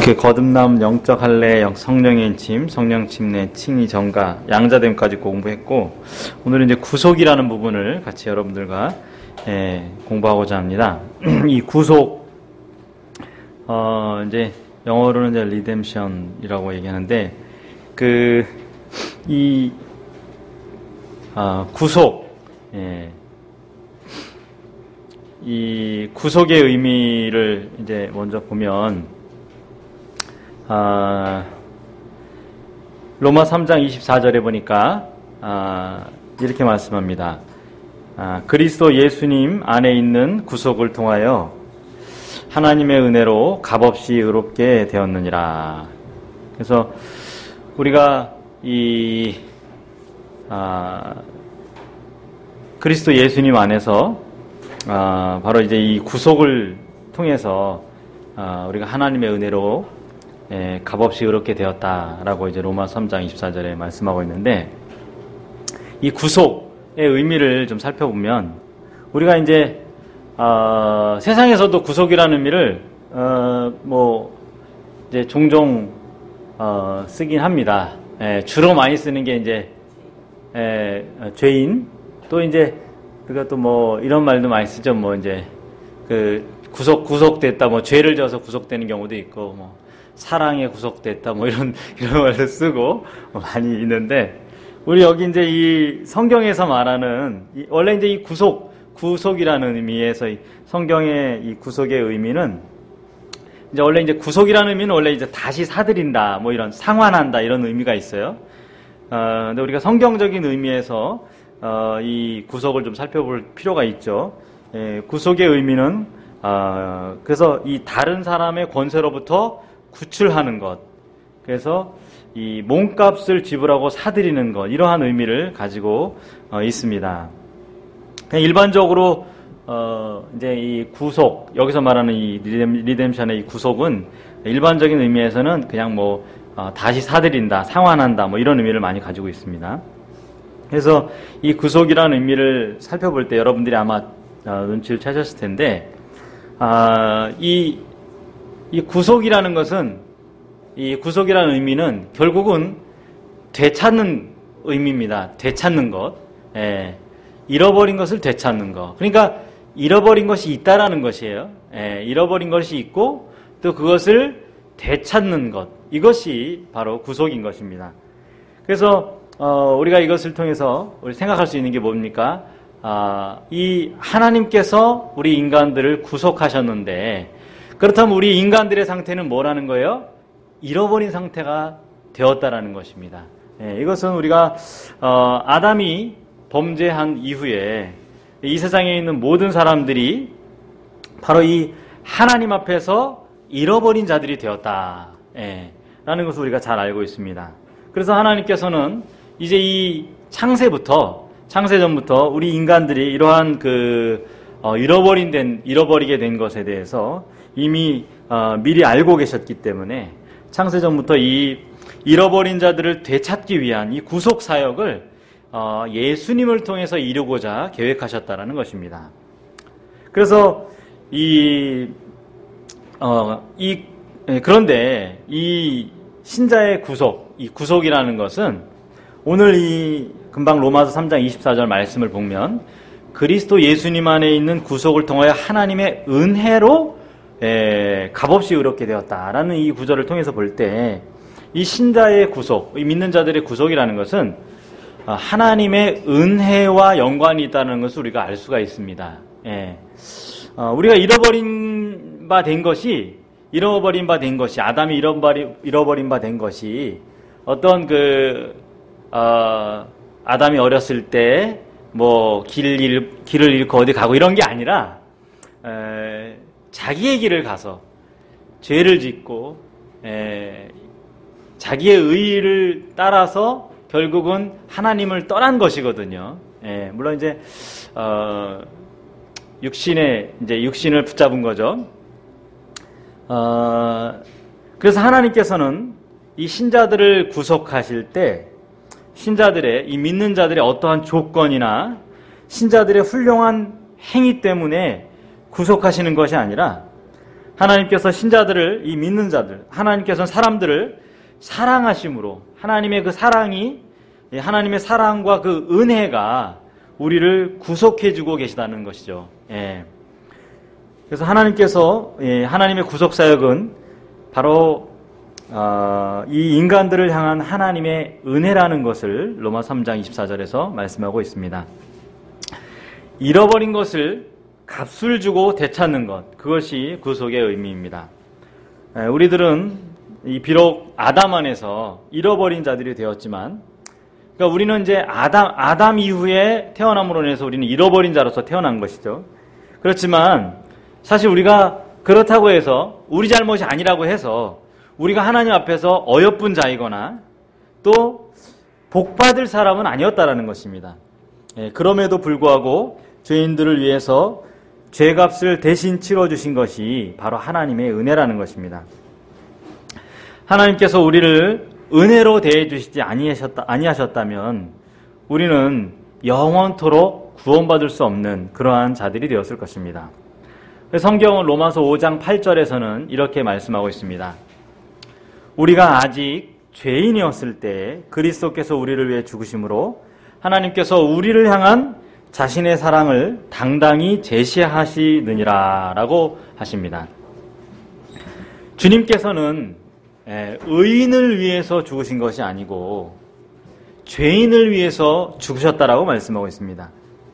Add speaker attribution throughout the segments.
Speaker 1: 이렇게 거듭남, 영적 할례, 성령의 인침, 성령 침례, 칭의, 정가, 양자됨까지 공부했고, 오늘은 이제 구속이라는 부분을 같이 여러분들과 공부하고자 합니다. 이 구속, 이제 영어로는 이제 리뎀션이라고 얘기하는데, 구속, 이 구속의 의미를 이제 먼저 보면, 로마 3장 24절에 보니까 이렇게 말씀합니다. 그리스도 예수님 안에 있는 구속을 통하여 하나님의 은혜로 값없이 의롭게 되었느니라. 그래서 우리가 그리스도 예수님 안에서 바로 이제 이 구속을 통해서 우리가 하나님의 은혜로 값없이 의롭게 되었다라고 이제 로마 3장 24절에 말씀하고 있는데, 이 구속의 의미를 좀 살펴보면 우리가 이제 세상에서도 구속이라는 의미를 이제 종종 쓰긴 합니다. 주로 많이 쓰는 게 이제 죄인, 또 이제 그것도 뭐 이런 말도 많이 쓰죠. 뭐 이제 구속됐다, 뭐 죄를 져서 구속되는 경우도 있고, 뭐 사랑에 구속됐다, 뭐 이런 말도 쓰고 많이 있는데, 우리 여기 이제 이 성경에서 말하는 원래 이제 이 구속이라는 의미에서 성경의 이 구속의 의미는 이제 원래 이제 구속이라는 의미는 원래 이제 다시 사들인다, 뭐 이런 상환한다, 이런 의미가 있어요. 근데 우리가 성경적인 의미에서 이 구속을 좀 살펴볼 필요가 있죠. 구속의 의미는 그래서 이 다른 사람의 권세로부터 구출하는 것, 그래서 이 몸값을 지불하고 사들이는 것, 이러한 의미를 가지고 있습니다. 그냥 일반적으로 이제 이 구속, 여기서 말하는 이 리뎀션의 이 구속은 일반적인 의미에서는 그냥 뭐 다시 사들인다, 상환한다, 뭐 이런 의미를 많이 가지고 있습니다. 그래서 이 구속이라는 의미를 살펴볼 때 여러분들이 아마 눈치를 채셨을 텐데, 이 구속이라는 것은, 이 구속이라는 의미는 결국은 되찾는 의미입니다. 되찾는 것. 잃어버린 것을 되찾는 것. 그러니까 잃어버린 것이 있다라는 것이에요. 잃어버린 것이 있고 또 그것을 되찾는 것. 이것이 바로 구속인 것입니다. 그래서 우리가 이것을 통해서 우리 생각할 수 있는 게 뭡니까? 이 하나님께서 우리 인간들을 구속하셨는데, 그렇다면 우리 인간들의 상태는 뭐라는 거예요? 잃어버린 상태가 되었다라는 것입니다. 이것은 우리가 아담이 범죄한 이후에 이 세상에 있는 모든 사람들이 바로 이 하나님 앞에서 잃어버린 자들이 되었다, 라는 것을 우리가 잘 알고 있습니다. 그래서 하나님께서는 이제 이 창세전부터 우리 인간들이 이러한 잃어버리게 된 것에 대해서 이미 미리 알고 계셨기 때문에 창세전부터 이 잃어버린 자들을 되찾기 위한 이 구속 사역을 예수님을 통해서 이루고자 계획하셨다라는 것입니다. 그래서 그런데 이 신자의 이 구속이라는 것은 오늘 이 금방 로마서 3장 24절 말씀을 보면 그리스도 예수님 안에 있는 구속을 통하여 하나님의 은혜로 값없이 의롭게 되었다라는 이 구절을 통해서 볼 때, 이 신자의 구속, 이 믿는 자들의 구속이라는 것은 하나님의 은혜와 연관이 있다는 것을 우리가 알 수가 있습니다. 우리가 잃어버린 바 된 것이, 아담이 잃어버린 바 된 것이 어떤 아담이 어렸을 때 뭐 길을 잃고 어디 가고 이런 게 아니라 자기의 길을 가서 죄를 짓고 자기의 의의를 따라서 결국은 하나님을 떠난 것이거든요. 물론 이제 육신을 붙잡은 거죠. 그래서 하나님께서는 이 신자들을 구속하실 때 이 믿는 자들의 어떠한 조건이나 신자들의 훌륭한 행위 때문에 구속하시는 것이 아니라 하나님께서 신자들을, 이 믿는 자들, 하나님께서는 사람들을 사랑하심으로 하나님의 그 사랑이, 하나님의 사랑과 그 은혜가 우리를 구속해주고 계시다는 것이죠. 예. 그래서 하나님께서, 하나님의 구속사역은 바로 이 인간들을 향한 하나님의 은혜라는 것을 로마 3장 24절에서 말씀하고 있습니다. 잃어버린 것을 값을 주고 되찾는 것, 그것이 구속의 의미입니다. 우리들은 비록 아담 안에서 잃어버린 자들이 되었지만, 그러니까 우리는 이제 아담 이후에 태어남으로 인해서 우리는 잃어버린 자로서 태어난 것이죠. 그렇지만 사실 우리가 그렇다고 해서 우리 잘못이 아니라고 해서 우리가 하나님 앞에서 어여쁜 자이거나 또 복받을 사람은 아니었다라는 것입니다. 그럼에도 불구하고 죄인들을 위해서 죄값을 대신 치러주신 것이 바로 하나님의 은혜라는 것입니다. 하나님께서 우리를 은혜로 대해주시지 아니하셨다면 우리는 영원토록 구원받을 수 없는 그러한 자들이 되었을 것입니다. 성경은 로마서 5장 8절에서는 이렇게 말씀하고 있습니다. 우리가 아직 죄인이었을 때 그리스도께서 우리를 위해 죽으심으로 하나님께서 우리를 향한 자신의 사랑을 당당히 제시하시느니라 라고 하십니다. 주님께서는 의인을 위해서 죽으신 것이 아니고 죄인을 위해서 죽으셨다라고 말씀하고 있습니다.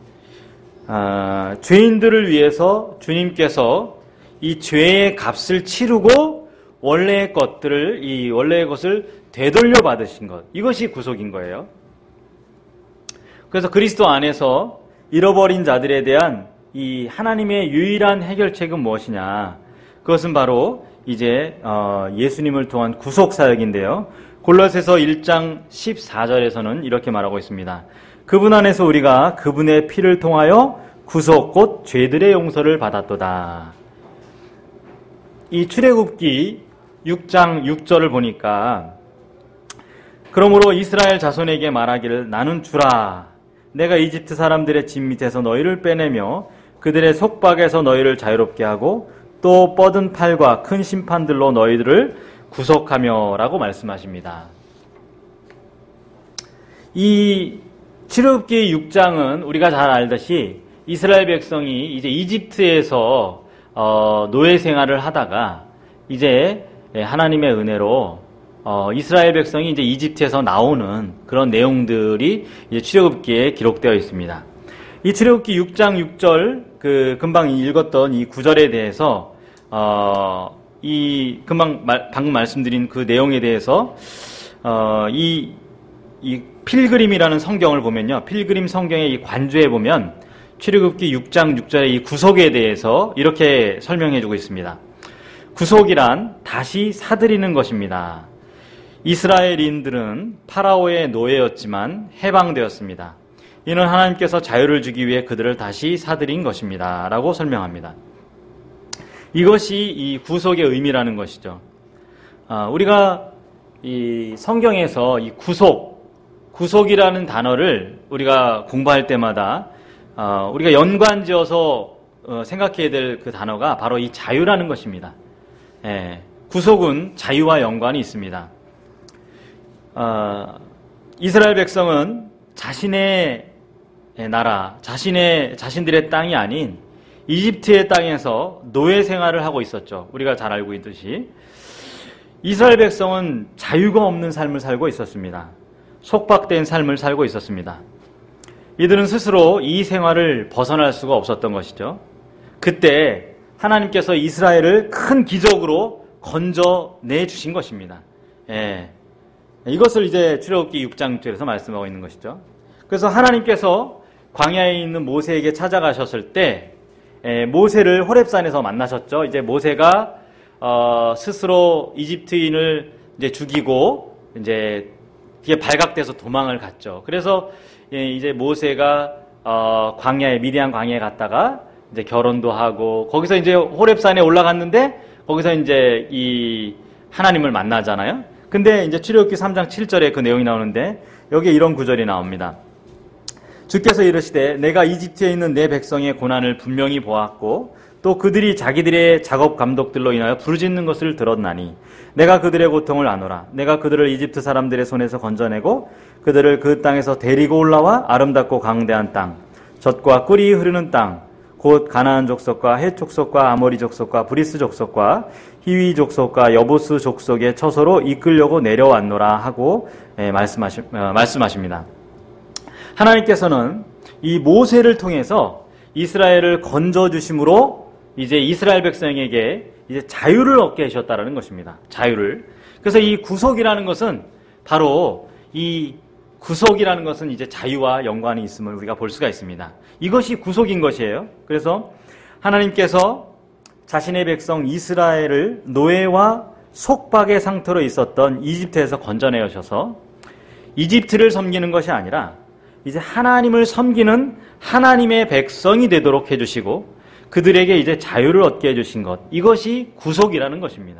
Speaker 1: 죄인들을 위해서 주님께서 이 죄의 값을 치르고 원래의 것을 되돌려 받으신 것, 이것이 구속인 거예요. 그래서 그리스도 안에서 잃어버린 자들에 대한 이 하나님의 유일한 해결책은 무엇이냐? 그것은 바로 이제 예수님을 통한 구속 사역인데요. 골로새서 1장 14절에서는 이렇게 말하고 있습니다. 그분 안에서 우리가 그분의 피를 통하여 구속 곧 죄들의 용서를 받았도다. 이 출애굽기 6장 6절을 보니까 그러므로 이스라엘 자손에게 말하기를 나는 주라. 내가 이집트 사람들의 진 밑에서 너희를 빼내며 그들의 속박에서 너희를 자유롭게 하고 또 뻗은 팔과 큰 심판들로 너희들을 구속하며 라고 말씀하십니다. 이 출애굽기 6장은 우리가 잘 알듯이 이스라엘 백성이 이제 이집트에서 노예 생활을 하다가 이제 하나님의 은혜로 이스라엘 백성이 이제 이집트에서 나오는 그런 내용들이 이제 출애굽기에 기록되어 있습니다. 이 출애굽기 6장 6절 금방 읽었던 이 구절에 대해서 방금 말씀드린 그 내용에 대해서 이 필그림이라는 성경을 보면요, 필그림 성경의 이 관주에 보면 출애굽기 6장 6절의 이 구속에 대해서 이렇게 설명해주고 있습니다. 구속이란 다시 사들이는 것입니다. 이스라엘인들은 파라오의 노예였지만 해방되었습니다. 이는 하나님께서 자유를 주기 위해 그들을 다시 사들인 것입니다. 라고 설명합니다. 이것이 이 구속의 의미라는 것이죠. 우리가 이 성경에서 이 구속이라는 단어를 우리가 공부할 때마다 우리가 연관지어서 생각해야 될 그 단어가 바로 이 자유라는 것입니다. 구속은 자유와 연관이 있습니다. 이스라엘 백성은 자신의 나라, 자신들의 땅이 아닌 이집트의 땅에서 노예 생활을 하고 있었죠. 우리가 잘 알고 있듯이 이스라엘 백성은 자유가 없는 삶을 살고 있었습니다. 속박된 삶을 살고 있었습니다. 이들은 스스로 이 생활을 벗어날 수가 없었던 것이죠. 그때 하나님께서 이스라엘을 큰 기적으로 건져내 주신 것입니다. 이것을 이제 출애굽기 6장 6절에서 말씀하고 있는 것이죠. 그래서 하나님께서 광야에 있는 모세에게 찾아가셨을 때 모세를 호렙산에서 만나셨죠. 이제 모세가 스스로 이집트인을 이제 죽이고 이제 그게 발각돼서 도망을 갔죠. 그래서 이제 모세가 미디안 광야에 갔다가 이제 결혼도 하고 거기서 이제 호렙산에 올라갔는데 거기서 이제 이 하나님을 만나잖아요. 근데 이제 출애굽기 3장 7절에 그 내용이 나오는데 여기에 이런 구절이 나옵니다. 주께서 이르시되 내가 이집트에 있는 내 백성의 고난을 분명히 보았고 또 그들이 자기들의 작업 감독들로 인하여 부르짖는 것을 들었나니 내가 그들의 고통을 아노라. 내가 그들을 이집트 사람들의 손에서 건져내고 그들을 그 땅에서 데리고 올라와 아름답고 강대한 땅, 젖과 꿀이 흐르는 땅, 곧 가나안 족속과 헷 족속과 아모리 족속과 브리스 족속과 히위 족속과 여부스 족속의 처소로 이끌려고 내려왔노라 하고 말씀하십니다. 하나님께서는 이 모세를 통해서 이스라엘을 건져주심으로 이제 이스라엘 백성에게 이제 자유를 얻게 하셨다라는 것입니다. 자유를. 그래서 이 구속이라는 것은 바로 이 구속이라는 것은 이제 자유와 연관이 있음을 우리가 볼 수가 있습니다. 이것이 구속인 것이에요. 그래서 하나님께서 자신의 백성 이스라엘을 노예와 속박의 상태로 있었던 이집트에서 건져내 오셔서 이집트를 섬기는 것이 아니라 이제 하나님을 섬기는 하나님의 백성이 되도록 해주시고 그들에게 이제 자유를 얻게 해주신 것, 이것이 구속이라는 것입니다.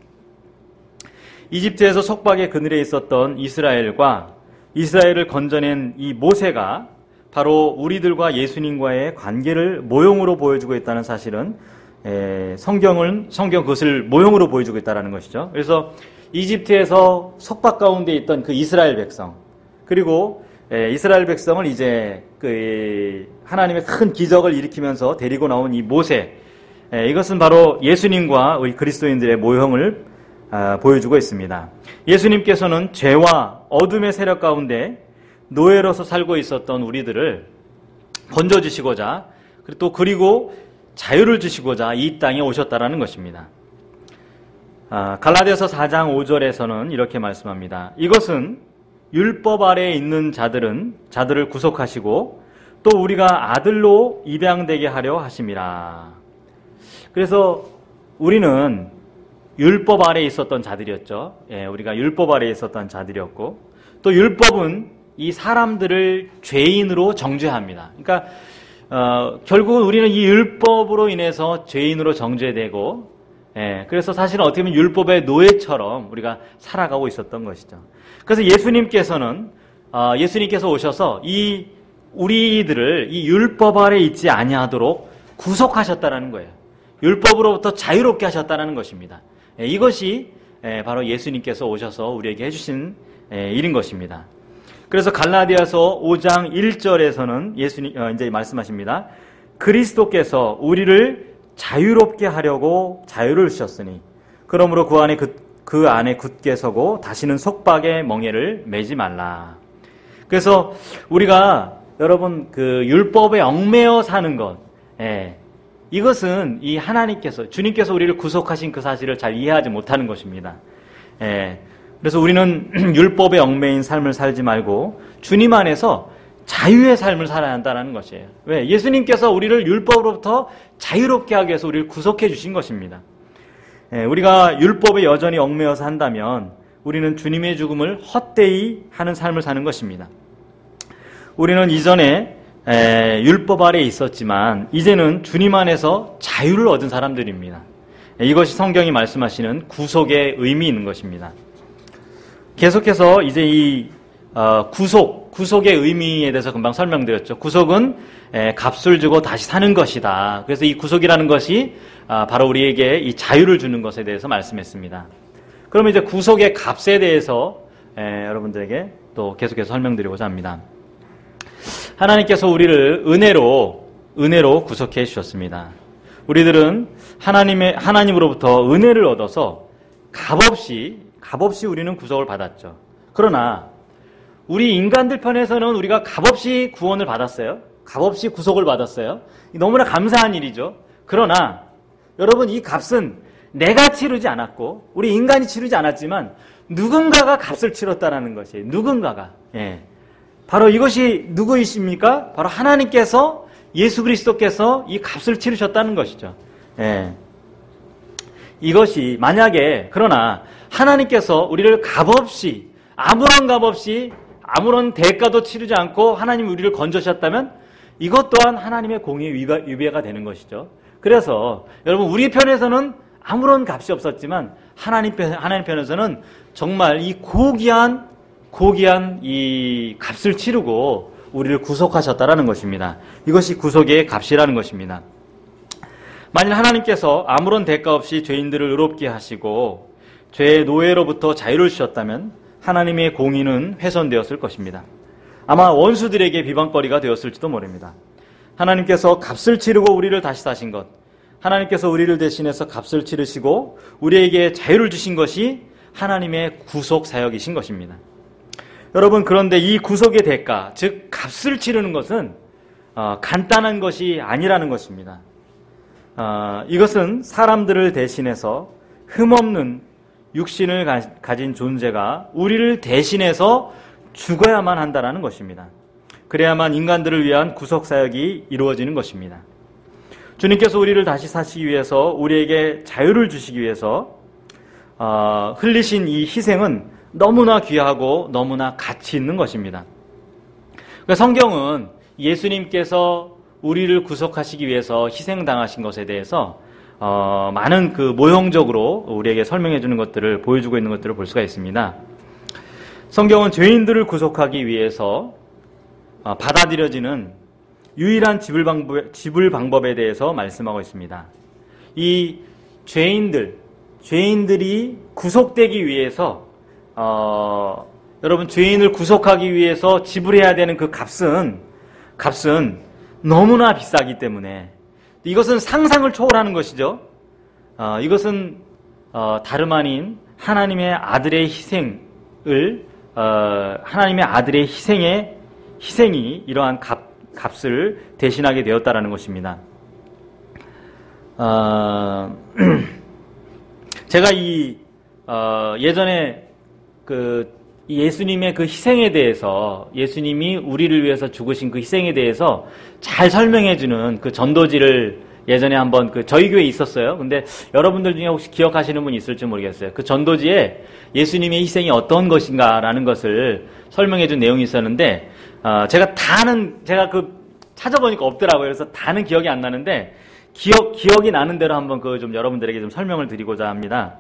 Speaker 1: 이집트에서 속박의 그늘에 있었던 이스라엘과 이스라엘을 건져낸 이 모세가 바로 우리들과 예수님과의 관계를 모형으로 보여주고 있다는 사실은 성경 그것을 모형으로 보여주고 있다는 것이죠. 그래서 이집트에서 속박 가운데 있던 그 이스라엘 백성, 그리고 이스라엘 백성을 이제 그 하나님의 큰 기적을 일으키면서 데리고 나온 이 모세, 이것은 바로 예수님과 우리 그리스도인들의 모형을 보여주고 있습니다. 예수님께서는 죄와 어둠의 세력 가운데 노예로서 살고 있었던 우리들을 건져주시고자 그리고 자유를 주시고자 이 땅에 오셨다라는 것입니다. 갈라디아서 4장 5절에서는 이렇게 말씀합니다. 이것은 율법 아래에 있는 자들을 구속하시고 또 우리가 아들로 입양되게 하려 하심이라. 그래서 우리는 율법 아래에 있었던 자들이었죠. 우리가 율법 아래에 있었던 자들이었고, 또 율법은 이 사람들을 죄인으로 정죄합니다. 그러니까 결국은 우리는 이 율법으로 인해서 죄인으로 정죄되고, 그래서 사실은 어떻게 보면 율법의 노예처럼 우리가 살아가고 있었던 것이죠. 그래서 예수님께서 오셔서 이 우리들을 이 율법 아래 있지 아니하도록 구속하셨다라는 거예요. 율법으로부터 자유롭게 하셨다는 것입니다. 이것이 바로 예수님께서 오셔서 우리에게 해주신 일인 것입니다. 그래서 갈라디아서 5장 1절에서는 예수님 이제 말씀하십니다. 그리스도께서 우리를 자유롭게 하려고 자유를 주셨으니 그러므로 그 안에 굳게 서고 다시는 속박의 멍에를 매지 말라. 그래서 우리가 여러분 그 율법에 얽매여 사는 것, 이것은 이 주님께서 우리를 구속하신 그 사실을 잘 이해하지 못하는 것입니다. 그래서 우리는 율법에 얽매인 삶을 살지 말고 주님 안에서 자유의 삶을 살아야 한다는 것이에요. 왜? 예수님께서 우리를 율법으로부터 자유롭게 하기 위해서 우리를 구속해 주신 것입니다. 우리가 율법에 여전히 얽매여서 한다면 우리는 주님의 죽음을 헛되이 하는 삶을 사는 것입니다. 우리는 이전에 율법 아래에 있었지만 이제는 주님 안에서 자유를 얻은 사람들입니다. 이것이 성경이 말씀하시는 구속의 의미 있는 것입니다. 계속해서 이제 이 구속의 의미에 대해서 금방 설명드렸죠. 구속은 값을 주고 다시 사는 것이다. 그래서 이 구속이라는 것이 바로 우리에게 이 자유를 주는 것에 대해서 말씀했습니다. 그러면 이제 구속의 값에 대해서 여러분들에게 또 계속해서 설명드리고자 합니다. 하나님께서 우리를 은혜로 구속해 주셨습니다. 우리들은 하나님으로부터 은혜를 얻어서 값없이 우리는 구속을 받았죠. 그러나 우리 인간들 편에서는 우리가 값없이 구원을 받았어요. 값없이 구속을 받았어요. 너무나 감사한 일이죠. 그러나 여러분, 이 값은 내가 치르지 않았고 우리 인간이 치르지 않았지만 누군가가 값을 치렀다라는 것이에요. 누군가가. 바로 이것이 누구이십니까? 바로 하나님께서, 예수 그리스도께서 이 값을 치르셨다는 것이죠. 이것이 만약에, 그러나 하나님께서 우리를 값없이, 아무런 값없이 아무런 대가도 치르지 않고 하나님이 우리를 건져주셨다면 이것 또한 하나님의 공의 위배가 되는 것이죠. 그래서 여러분, 우리 편에서는 아무런 값이 없었지만 하나님 편에서는 정말 이 고귀한 이 값을 치르고 우리를 구속하셨다라는 것입니다. 이것이 구속의 값이라는 것입니다. 만일 하나님께서 아무런 대가 없이 죄인들을 의롭게 하시고 죄의 노예로부터 자유를 주셨다면 하나님의 공의는 훼손되었을 것입니다. 아마 원수들에게 비방거리가 되었을지도 모릅니다. 하나님께서 값을 치르고 우리를 다시 사신 것, 하나님께서 우리를 대신해서 값을 치르시고 우리에게 자유를 주신 것이 하나님의 구속 사역이신 것입니다. 여러분, 그런데 이 구속의 대가, 즉 값을 치르는 것은 간단한 것이 아니라는 것입니다. 이것은 사람들을 대신해서 흠없는 육신을 가진 존재가 우리를 대신해서 죽어야만 한다는 것입니다. 그래야만 인간들을 위한 구속 사역이 이루어지는 것입니다. 주님께서 우리를 다시 사시기 위해서, 우리에게 자유를 주시기 위해서 흘리신 이 희생은 너무나 귀하고 너무나 가치 있는 것입니다. 성경은 예수님께서 우리를 구속하시기 위해서 희생당하신 것에 대해서 많은 그 모형적으로 우리에게 설명해 주는 것들을 보여주고 있는 것들을 볼 수가 있습니다. 성경은 죄인들을 구속하기 위해서 받아들여지는 유일한 지불 방법에 대해서 말씀하고 있습니다. 이 죄인들이 구속되기 위해서 여러분, 죄인을 구속하기 위해서 지불해야 되는 그 값은 너무나 비싸기 때문에, 이것은 상상을 초월하는 것이죠. 이것은 다름 아닌 하나님의 아들의 희생이 이러한 값을 대신하게 되었다라는 것입니다. 제가 예전에 이 예수님의 그 희생에 대해서, 예수님이 우리를 위해서 죽으신 그 희생에 대해서 잘 설명해주는 그 전도지를 예전에 한번 저희 교회에 있었어요. 근데 여러분들 중에 혹시 기억하시는 분이 있을지 모르겠어요. 그 전도지에 예수님의 희생이 어떤 것인가라는 것을 설명해준 내용이 있었는데, 제가 찾아보니까 없더라고요. 그래서 다는 기억이 안 나는데, 기억이 나는 대로 한번 좀 여러분들에게 좀 설명을 드리고자 합니다.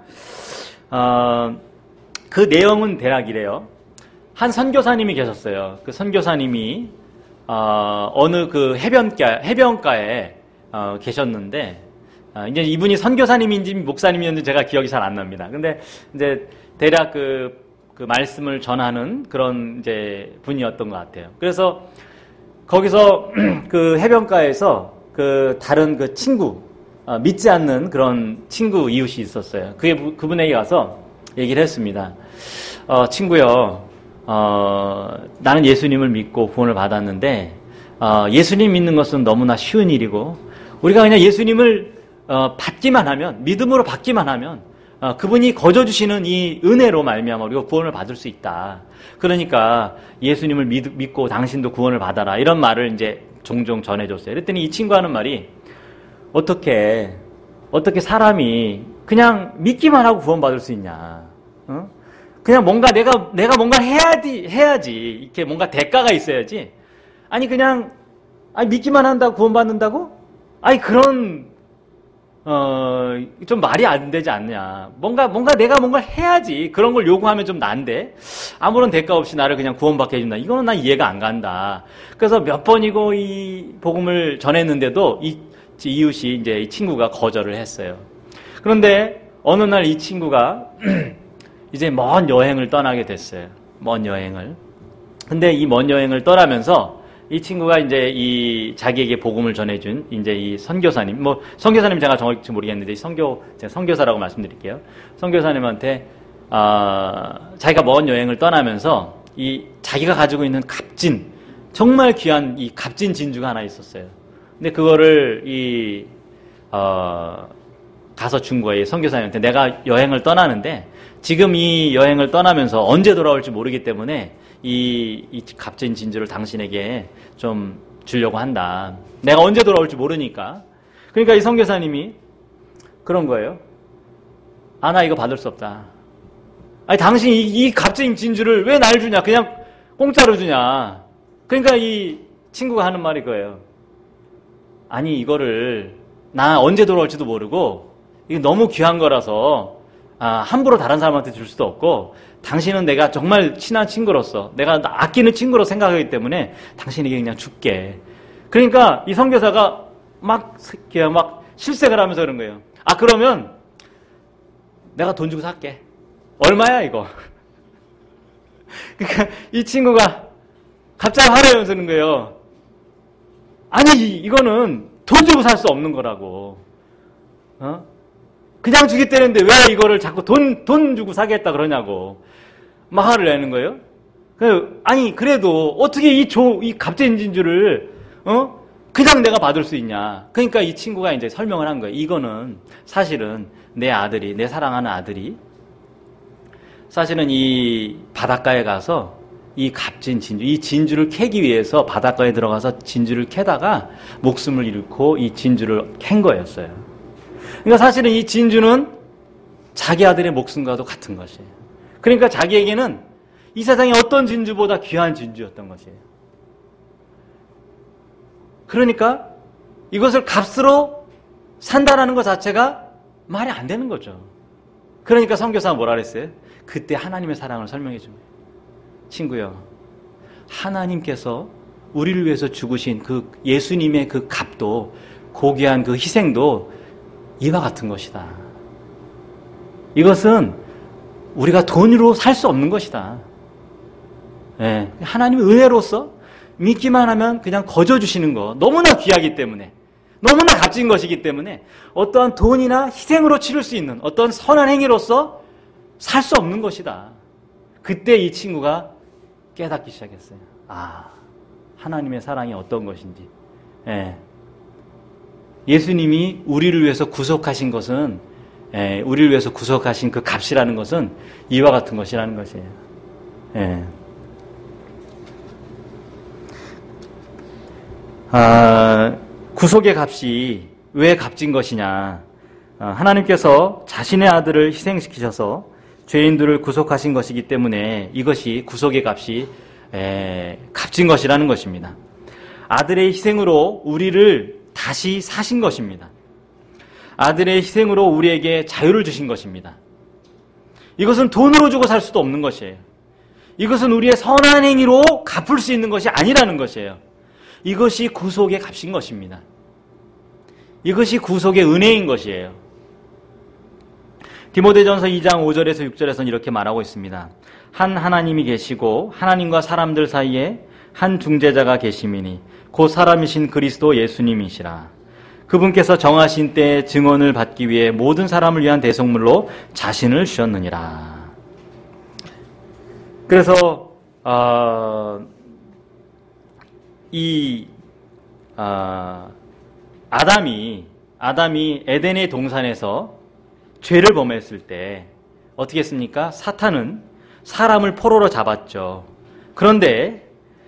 Speaker 1: 그 내용은 대략 이래요. 한 선교사님이 계셨어요. 그 선교사님이 어느 해변가에 계셨는데, 이제 이분이 선교사님인지 목사님이었는지 제가 기억이 잘 안 납니다. 근데 이제 대략 그 말씀을 전하는 그런 이제 분이었던 것 같아요. 그래서 거기서 그 해변가에서 다른 친구, 믿지 않는 그런 친구 이웃이 있었어요. 그분에게 가서 얘기를 했습니다. 친구요, 나는 예수님을 믿고 구원을 받았는데, 예수님 믿는 것은 너무나 쉬운 일이고, 우리가 그냥 예수님을 받기만 하면, 믿음으로 받기만 하면, 그분이 거저주시는 이 은혜로 말미암아 우리가 구원을 받을 수 있다. 그러니까 예수님을 믿고 당신도 구원을 받아라. 이런 말을 이제 종종 전해줬어요. 그랬더니 이 친구 하는 말이, 어떻게 사람이 그냥 믿기만 하고 구원받을 수 있냐. 그냥 뭔가 내가 뭔가 해야지. 이렇게 뭔가 대가가 있어야지. 아니, 그냥, 믿기만 한다고 구원받는다고? 그런, 좀 말이 안 되지 않냐. 뭔가 내가 뭔가를 해야지. 그런 걸 요구하면 좀 난데, 아무런 대가 없이 나를 그냥 구원받게 해준다. 이거는 난 이해가 안 간다. 그래서 몇 번이고 이 복음을 전했는데도 이웃이 이제 이 친구가 거절을 했어요. 그런데 어느 날 이 친구가 이제 먼 여행을 떠나게 됐어요. 먼 여행을. 근데 이 먼 여행을 떠나면서 이 친구가 이제 자기에게 복음을 전해준 이제 이 선교사님, 선교사님 제가 정확히 모르겠는데 제가 선교사라고 말씀드릴게요. 선교사님한테 자기가 먼 여행을 떠나면서 자기가 가지고 있는 정말 귀한 이 값진 진주가 하나 있었어요. 근데 그거를 가서 준 거예요. 선교사님한테. 내가 여행을 떠나는데 지금 이 여행을 떠나면서 언제 돌아올지 모르기 때문에 이 값진 진주를 당신에게 좀 주려고 한다. 내가 언제 돌아올지 모르니까. 그러니까 이 선교사님이 그런 거예요. 나 이거 받을 수 없다. 당신 이 값진 진주를 왜 날 주냐? 그냥 공짜로 주냐? 그러니까 이 친구가 하는 말이 그거예요. 이거를 나 언제 돌아올지도 모르고 이거 너무 귀한 거라서 함부로 다른 사람한테 줄 수도 없고, 당신은 내가 정말 친한 친구로서, 내가 아끼는 친구로 생각하기 때문에 당신에게 그냥 줄게. 그러니까 이 선교사가 막 실색을 하면서 그런 거예요. 아, 그러면 내가 돈 주고 살게. 얼마야 이거? 그러니까 이 친구가 갑자기 화를 내면서 그런 거예요. 아니, 이거는 돈 주고 살 수 없는 거라고. 그냥 주겠다는데 왜 이거를 자꾸 돈 주고 사겠다 그러냐고. 막 화를 내는 거예요. 아니, 그래도 어떻게 이 값진 진주를, 그냥 내가 받을 수 있냐. 그러니까 이 친구가 이제 설명을 한 거예요. 이거는 사실은 내 사랑하는 아들이, 사실은 이 바닷가에 가서 이 값진 진주, 이 진주를 캐기 위해서 바닷가에 들어가서 진주를 캐다가 목숨을 잃고 이 진주를 캔 거였어요. 그러니까 사실은 이 진주는 자기 아들의 목숨과도 같은 것이에요. 그러니까 자기에게는 이 세상의 어떤 진주보다 귀한 진주였던 것이에요. 그러니까 이것을 값으로 산다라는 것 자체가 말이 안 되는 거죠. 그러니까 선교사가 뭐라 그랬어요? 그때 하나님의 사랑을 설명해 줍니다. 친구요, 하나님께서 우리를 위해서 죽으신 그 예수님의 그 값도, 고귀한 그 희생도 이와 같은 것이다. 이것은 우리가 돈으로 살 수 없는 것이다. 예, 하나님의 은혜로서 믿기만 하면 그냥 거저 주시는 거, 너무나 귀하기 때문에, 너무나 값진 것이기 때문에 어떠한 돈이나 희생으로 치를 수 있는 어떤 선한 행위로서 살 수 없는 것이다. 그때 이 친구가 깨닫기 시작했어요. 아, 하나님의 사랑이 어떤 것인지. 예. 예수님이 우리를 위해서 구속하신 것은, 우리를 위해서 구속하신 그 값이라는 것은 이와 같은 것이라는 것이에요. 예. 구속의 값이 왜 값진 것이냐. 하나님께서 자신의 아들을 희생시키셔서 죄인들을 구속하신 것이기 때문에 이것이 구속의 값이 값진 것이라는 것입니다. 아들의 희생으로 우리를 다시 사신 것입니다. 아들의 희생으로 우리에게 자유를 주신 것입니다. 이것은 돈으로 주고 살 수도 없는 것이에요. 이것은 우리의 선한 행위로 갚을 수 있는 것이 아니라는 것이에요. 이것이 구속의 값인 것입니다. 이것이 구속의 은혜인 것이에요. 디모데전서 2장 5절에서 6절에서는 이렇게 말하고 있습니다. 한 하나님이 계시고 하나님과 사람들 사이에 한 중재자가 계심이니 곧 사람이신 그리스도 예수님이시라. 그분께서 정하신 때에 증언을 받기 위해 모든 사람을 위한 대속물로 자신을 주셨느니라. 그래서 아담이 에덴의 동산에서 죄를 범했을 때 어떻게 했습니까? 사탄은 사람을 포로로 잡았죠. 그런데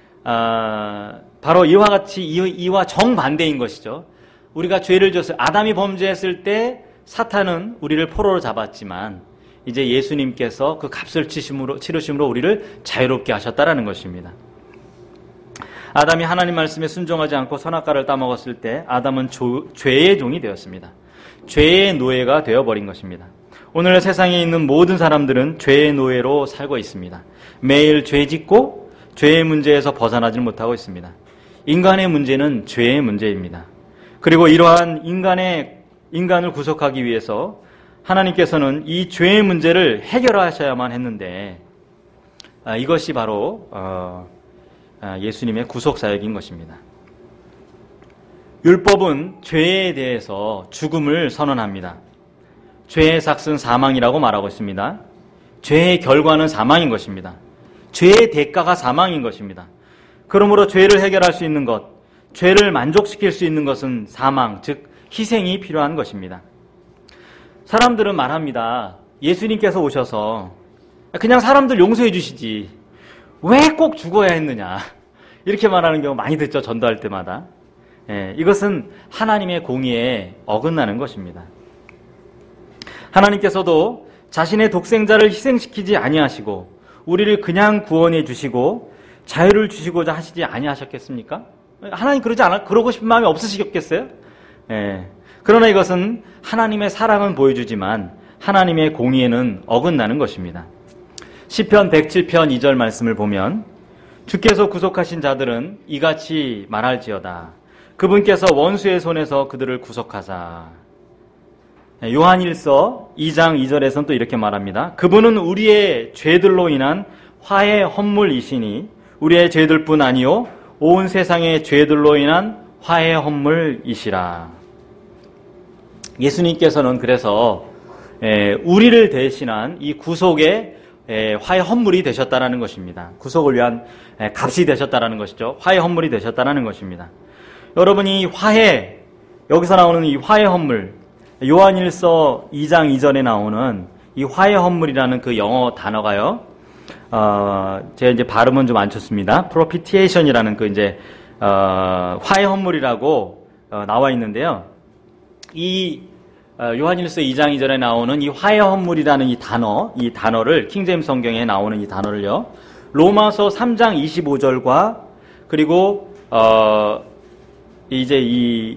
Speaker 1: 바로 이와 같이 이와 정반대인 것이죠. 우리가 죄를 졌어요. 아담이 범죄했을 때 사탄은 우리를 포로로 잡았지만 이제 예수님께서 그 값을 치르심으로 우리를 자유롭게 하셨다라는 것입니다. 아담이 하나님 말씀에 순종하지 않고 선악과를 따먹었을 때 아담은 죄의 종이 되었습니다. 죄의 노예가 되어버린 것입니다. 오늘 세상에 있는 모든 사람들은 죄의 노예로 살고 있습니다. 매일 죄 짓고 죄의 문제에서 벗어나지 못하고 있습니다. 인간의 문제는 죄의 문제입니다. 그리고 이러한 인간을 구속하기 위해서 하나님께서는 이 죄의 문제를 해결하셔야만 했는데 이것이 바로 예수님의 구속사역인 것입니다. 율법은 죄에 대해서 죽음을 선언합니다. 죄의 삭은 사망이라고 말하고 있습니다. 죄의 결과는 사망인 것입니다. 죄의 대가가 사망인 것입니다. 그러므로 죄를 해결할 수 있는 것, 죄를 만족시킬 수 있는 것은 사망, 즉 희생이 필요한 것입니다. 사람들은 말합니다. 예수님께서 오셔서 그냥 사람들 용서해 주시지 왜 꼭 죽어야 했느냐, 이렇게 말하는 경우 많이 듣죠. 전도할 때마다. 이것은 하나님의 공의에 어긋나는 것입니다. 하나님께서도 자신의 독생자를 희생시키지 아니하시고 우리를 그냥 구원해 주시고 자유를 주시고자 하시지 아니하셨겠습니까? 하나님 그러고 싶은 마음이 없으시겠어요? 그러나 이것은 하나님의 사랑은 보여주지만 하나님의 공의에는 어긋나는 것입니다. 시편 107편 2절 말씀을 보면 주께서 구속하신 자들은 이같이 말할지어다. 그분께서 원수의 손에서 그들을 구속하사. 요한일서 2장 2절에서는 또 이렇게 말합니다. 그분은 우리의 죄들로 인한 화의 헌물이시니 우리의 죄들뿐 아니요 온 세상의 죄들로 인한 화의 헌물이시라. 예수님께서는 그래서 우리를 대신한 이 구속의 화의 헌물이 되셨다라는 것입니다. 구속을 위한 값이 되셨다라는 것이죠. 화의 헌물이 되셨다라는 것입니다. 여러분이 여기서 나오는 이 화의 헌물, 요한일서 2장 2절에 나오는 이 화의 헌물이라는 그 영어 단어가요. 제가 이제 발음은 좀 안 좋습니다. propitiation이라는 그 이제 화의 헌물이라고 나와 있는데요. 이 요한일서 2장 2절에 나오는 이 화의 헌물이라는 이 단어를 킹제임스 성경에 나오는 이 단어를요. 로마서 3장 25절과 그리고 이제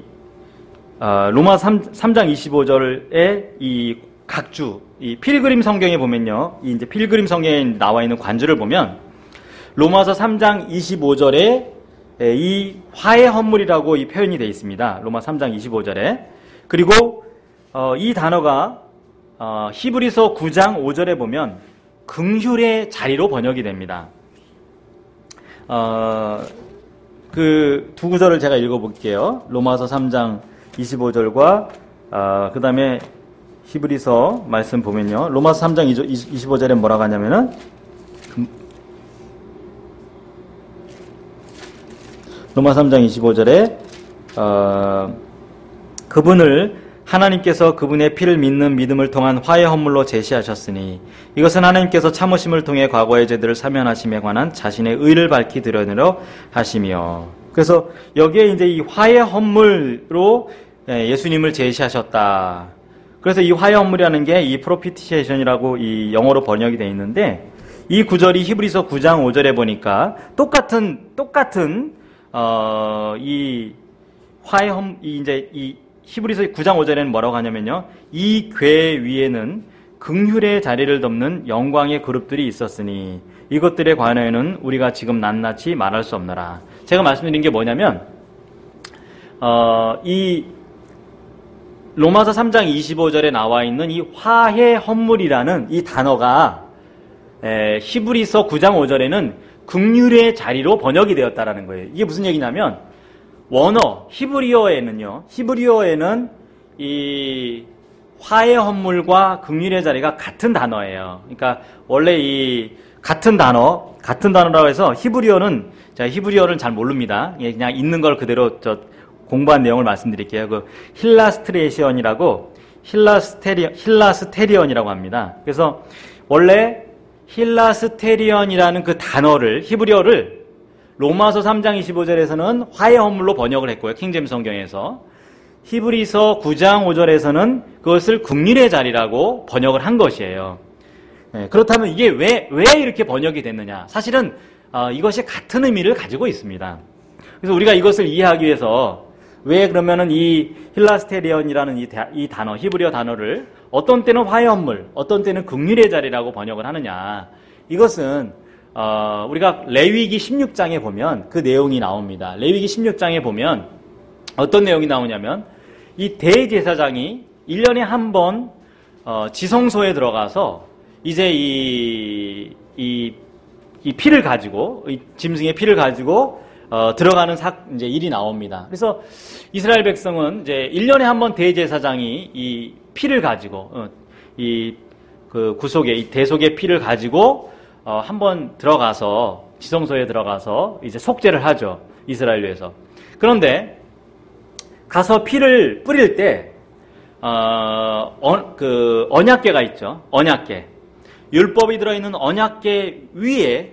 Speaker 1: 로마 3장 25절에 이 각주, 이 필그림 성경에 보면요. 이제 필그림 성경에 나와 있는 관주를 보면 로마서 3장 25절에 이 화의 헌물이라고 이 표현이 되어 있습니다. 로마 3장 25절에. 그리고 이 단어가 히브리서 9장 5절에 보면 긍휼의 자리로 번역이 됩니다. 그 두 구절을 제가 읽어볼게요. 로마서 3장 25절과 그 다음에 히브리서 말씀 보면요. 로마서 3장 25절에 뭐라고 하냐면은 로마서 3장 25절에 그분을 하나님께서 그분의 피를 믿는 믿음을 통한 화의 헌물로 제시하셨으니 이것은 하나님께서 참으심을 통해 과거의 죄들을 사면하심에 관한 자신의 의를 밝히 드러내려 하시며. 그래서 여기에 이제 이 화의 헌물로 예수님을 제시하셨다. 그래서 이 화의 헌물이라는 게 이 propitiation이라고 이 영어로 번역이 되어 있는데 이 구절이 히브리서 9장 5절에 보니까 똑같은 이 화의 이제 이 히브리서 9장 5절에는 뭐라고 하냐면요. 이 궤 위에는 긍휼의 자리를 덮는 영광의 그룹들이 있었으니 이것들에 관하여는 우리가 지금 낱낱이 말할 수 없노라. 제가 말씀드린 게 뭐냐면 이 로마서 3장 25절에 나와 있는 이 화의 헌물이라는 이 단어가 히브리서 9장 5절에는 긍휼의 자리로 번역이 되었다라는 거예요. 이게 무슨 얘기냐면 원어 히브리어에는 이 화의 헌물과 긍휼의 자리가 같은 단어예요. 그러니까 원래 이 같은 단어라고 해서 제가 히브리어를 잘 모릅니다. 그냥 있는 걸 그대로 공부한 내용을 말씀드릴게요. 그 힐라스테리언이라고 합니다. 그래서 원래 힐라스테리언이라는 그 단어를 히브리어를 로마서 3장 25절에서는 화의 헌물로 번역을 했고요. 킹제임스 성경에서. 히브리서 9장 5절에서는 그것을 긍휼의 자리라고 번역을 한 것이에요. 그렇다면 이게 왜 이렇게 번역이 됐느냐? 사실은 이것이 같은 의미를 가지고 있습니다. 그래서 우리가 이것을 이해하기 위해서 왜 그러면은 이 힐라스테리언이라는 이 단어, 히브리어 단어를 어떤 때는 화의 헌물, 어떤 때는 긍휼의 자리라고 번역을 하느냐? 이것은 우리가 레위기 16장에 보면 그 내용이 나옵니다. 레위기 16장에 보면 어떤 내용이 나오냐면 이 대제사장이 1년에 한 번 지성소에 들어가서 이제 이 피를 가지고 이 짐승의 피를 가지고 들어가는 이제 일이 나옵니다. 그래서 이스라엘 백성은 이제 1년에 한 번 대제사장이 이 피를 가지고 그 구속의 이 대속의 피를 가지고 한번 들어가서 지성소에 들어가서 이제 속죄를 하죠. 이스라엘에서. 그런데 가서 피를 뿌릴 때 그 언약궤가 있죠. 언약궤. 율법이 들어있는 언약궤 위에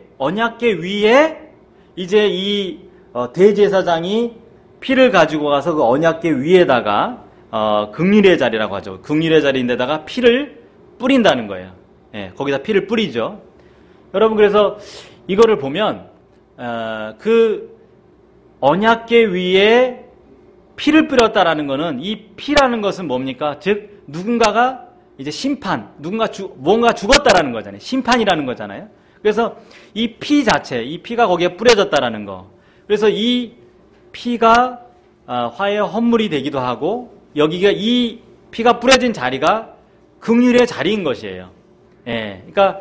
Speaker 1: 이제 이 대제사장이 피를 가지고 가서 그 언약궤 위에다가 긍휼의 자리라고 하죠. 긍휼의 자리인데다가 피를 뿌린다는 거예요. 예, 거기다 피를 뿌리죠. 여러분 그래서 이거를 보면 그 언약궤 위에 피를 뿌렸다라는 것은 이 피라는 것은 뭡니까? 즉 누군가가 이제 뭔가 죽었다라는 거잖아요. 심판이라는 거잖아요. 그래서 이 피 자체, 이 피가 거기에 뿌려졌다라는 거. 그래서 이 피가 화해의 헌물이 되기도 하고 여기가 이 피가 뿌려진 자리가 긍휼의 자리인 것이에요. 예, 그러니까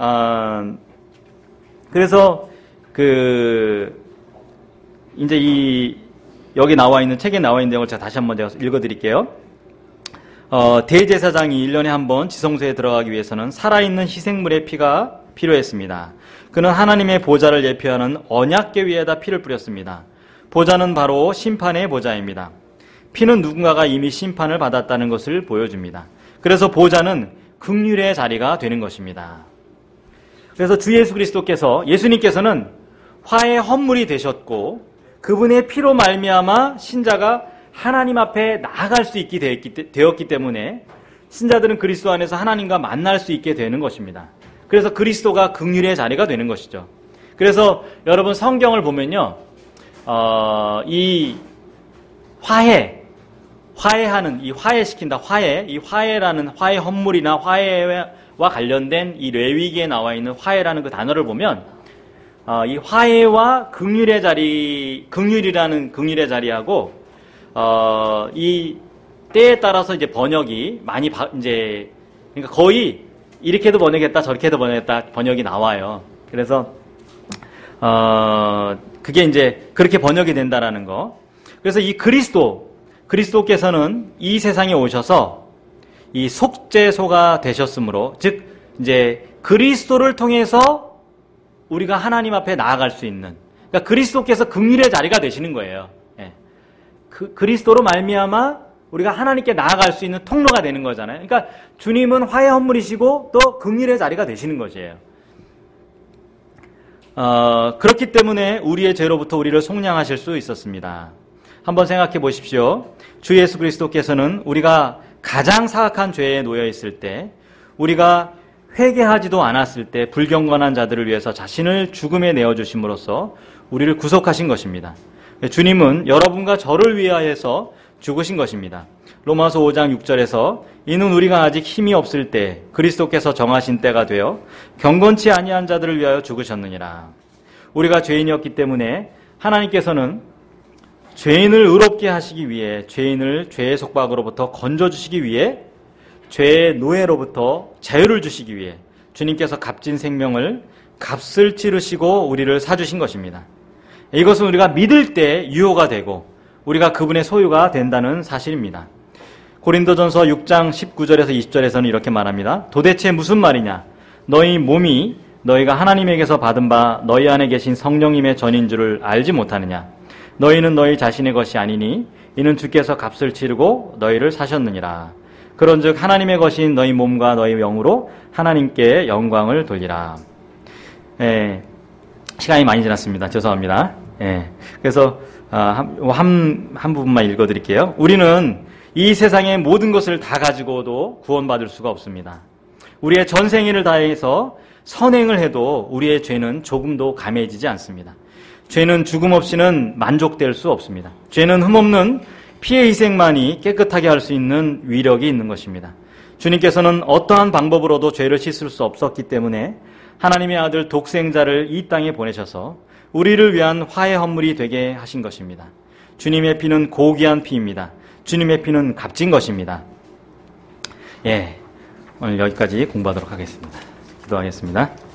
Speaker 1: 그래서 이제 여기 나와 있는 책에 나와 있는 내용을 제가 다시 한번 제가 읽어드릴게요. 대제사장이 1년에 한 번 지성소에 들어가기 위해서는 살아있는 희생물의 피가 필요했습니다. 그는 하나님의 보좌를 예표하는 언약궤 위에다 피를 뿌렸습니다. 보좌는 바로 심판의 보좌입니다. 피는 누군가가 이미 심판을 받았다는 것을 보여줍니다. 그래서 보좌는 긍휼의 자리가 되는 것입니다. 그래서 주 예수 그리스도께서, 예수님께서는 화해의 헌물이 되셨고 그분의 피로 말미암아 신자가 하나님 앞에 나아갈 수 있게 되었기 때문에 신자들은 그리스도 안에서 하나님과 만날 수 있게 되는 것입니다. 그래서 그리스도가 긍휼의 자리가 되는 것이죠. 그래서 여러분 성경을 보면요, 이 화해하는, 이 화해시킨다, 이 화해라는 화해 헌물이나 화해와 관련된 이 레위기에 나와 있는 화해라는 그 단어를 보면, 이 화해와 긍휼의 자리, 긍휼이라는 긍휼의 자리하고, 이 때에 따라서 이제 번역이 많이 그러니까 거의 이렇게도 번역했다, 저렇게도 번역했다 번역이 나와요. 그래서, 그게 이제 그렇게 번역이 된다라는 거. 그래서 이 그리스도께서는 이 세상에 오셔서 이 속죄소가 되셨으므로, 즉 이제 그리스도를 통해서 우리가 하나님 앞에 나아갈 수 있는, 그러니까 그리스도께서 긍휼의 자리가 되시는 거예요. 예. 그리스도로 말미암아 우리가 하나님께 나아갈 수 있는 통로가 되는 거잖아요. 그러니까 주님은 화해 헌물이시고 또 긍휼의 자리가 되시는 것이에요. 그렇기 때문에 우리의 죄로부터 우리를 속량하실 수 있었습니다. 한번 생각해 보십시오. 주 예수 그리스도께서는 우리가 가장 사악한 죄에 놓여 있을 때, 우리가 회개하지도 않았을 때 불경건한 자들을 위해서 자신을 죽음에 내어주심으로써 우리를 구속하신 것입니다. 주님은 여러분과 저를 위하여서 죽으신 것입니다. 로마서 5장 6절에서 이는 우리가 아직 힘이 없을 때 그리스도께서 정하신 때가 되어 경건치 아니한 자들을 위하여 죽으셨느니라. 우리가 죄인이었기 때문에 하나님께서는 죄인을 의롭게 하시기 위해, 죄인을 죄의 속박으로부터 건져주시기 위해, 죄의 노예로부터 자유를 주시기 위해 주님께서 값진 생명을, 값을 치르시고 우리를 사주신 것입니다. 이것은 우리가 믿을 때 유효가 되고 우리가 그분의 소유가 된다는 사실입니다. 고린도전서 6장 19절에서 20절에서는 이렇게 말합니다. 도대체 무슨 말이냐? 너희 몸이 너희가 하나님에게서 받은 바 너희 안에 계신 성령님의 전인 줄을 알지 못하느냐? 너희는 너희 자신의 것이 아니니 이는 주께서 값을 치르고 너희를 사셨느니라. 그런즉 하나님의 것인 너희 몸과 너희 영으로 하나님께 영광을 돌리라. 시간이 많이 지났습니다. 죄송합니다. 그래서 한 부분만 읽어드릴게요. 우리는 이 세상의 모든 것을 다 가지고도 구원받을 수가 없습니다. 우리의 전생일을 다해서 선행을 해도 우리의 죄는 조금도 감해지지 않습니다. 죄는 죽음 없이는 만족될 수 없습니다. 죄는 흠없는 피의 희생만이 깨끗하게 할 수 있는 위력이 있는 것입니다. 주님께서는 어떠한 방법으로도 죄를 씻을 수 없었기 때문에 하나님의 아들 독생자를 이 땅에 보내셔서 우리를 위한 화해 헌물이 되게 하신 것입니다. 주님의 피는 고귀한 피입니다. 주님의 피는 값진 것입니다. 오늘 여기까지 공부하도록 하겠습니다. 기도하겠습니다.